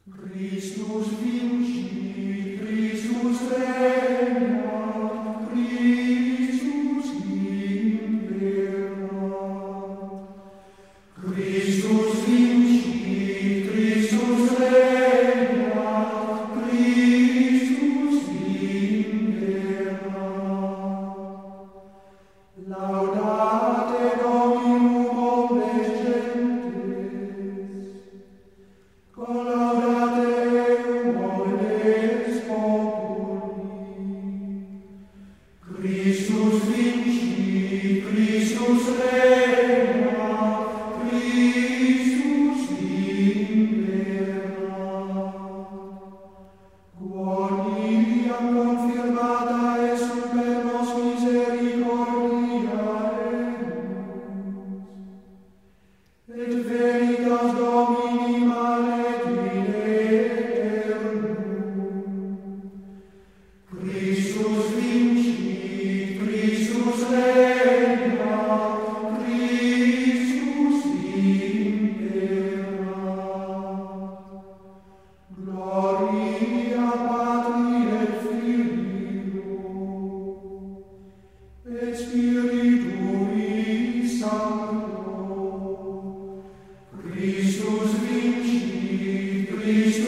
Christus vincit, Christus regnat, Christus imperat. Christus vincit, Christus regnat, Christus imperat. Laudate Dominum omnes gentes, collaudate eum omnes populi. Christus vincit, Christus regnat, Christus imperat. Quoniam confirmata est per nos misericordia eius, et veritas Domini manet in aeternum. Christus vincit, Christus regnat, Christus imperat. Gloria Patri et Filio et Spiritui Sancto. Christus vincit, Christus